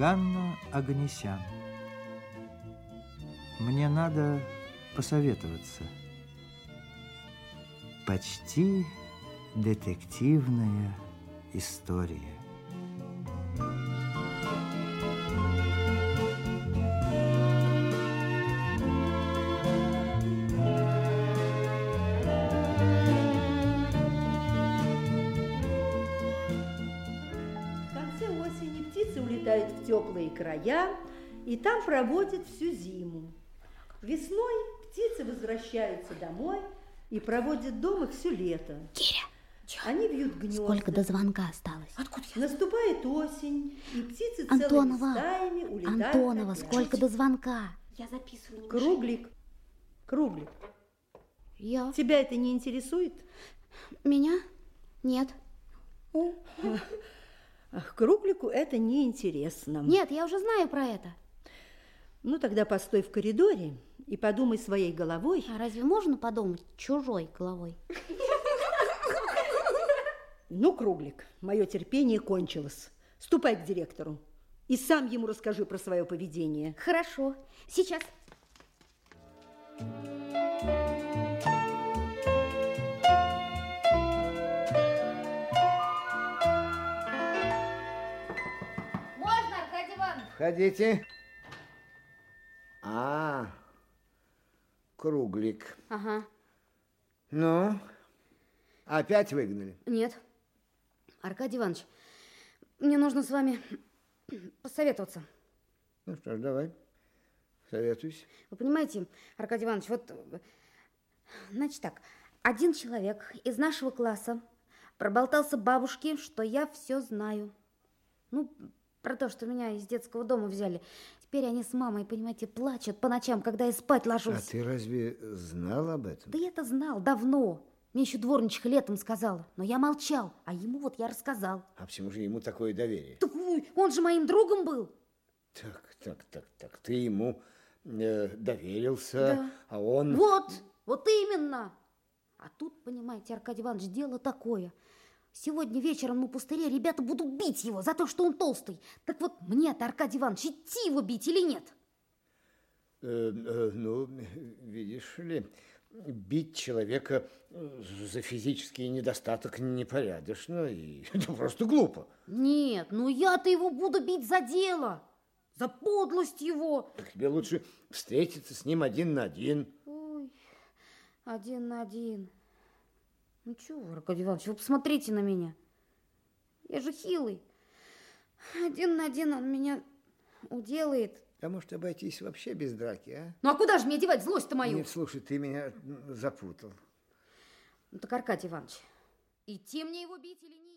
Ганна Оганесян. Мне надо посоветоваться. Почти детективная история. Улетают в теплые края и там проводят всю зиму. Весной птицы возвращаются домой и проводят дома все лето. Киря, они вьют гнезда. Сколько до звонка осталось? Откуда я? Наступает осень, и птицы Антонова, целыми стаями улетают. Антонова, сколько до звонка? Я записываю. Круглик. Я? Тебя это не интересует? Меня? Нет. Ах, Круглику это неинтересно. Нет, я уже знаю про это. Ну, тогда постой в коридоре и подумай своей головой. А разве можно подумать чужой головой? Ну, Круглик, мое терпение кончилось. Ступай к директору и сам ему расскажи про свое поведение. Хорошо, сейчас. Входите. Круглик. Ага. Ну, опять выгнали? Нет. Аркадий Иванович, мне нужно с вами посоветоваться. Ну что ж, давай, советуйся. Вы понимаете, Аркадий Иванович, вот, значит так, один человек из нашего класса проболтался бабушке, что я все знаю. Ну, про то, что меня из детского дома взяли. Теперь они с мамой, понимаете, плачут по ночам, когда я спать ложусь. А ты разве знал об этом? Да я-то знал давно. Мне еще дворничиха летом сказала. Но я молчал, а ему вот я рассказал. А почему же ему такое доверие? Так он же моим другом был. Так. Ты ему доверился, да. А он... Вот именно. А тут, понимаете, Аркадий Иванович, дело такое. Сегодня вечером на пустыре ребята будут бить его за то, что он толстый. Так вот, мне-то, Аркадий Иванович, идти его бить или нет? Ну, видишь ли, бить человека за физический недостаток непорядочно и это просто глупо. Нет, ну я-то его буду бить за дело, за подлость его. Так тебе лучше встретиться с ним один на один. Ой, один на один. Ну чего, Аркадий Иванович, вы посмотрите на меня. Я же хилый. Один на один он меня уделает. А может обойтись вообще без драки, а? Ну а куда же мне девать злость-то мою? Нет, слушай, ты меня запутал. Ну так, Аркадий Иванович, идти мне его бить или нет?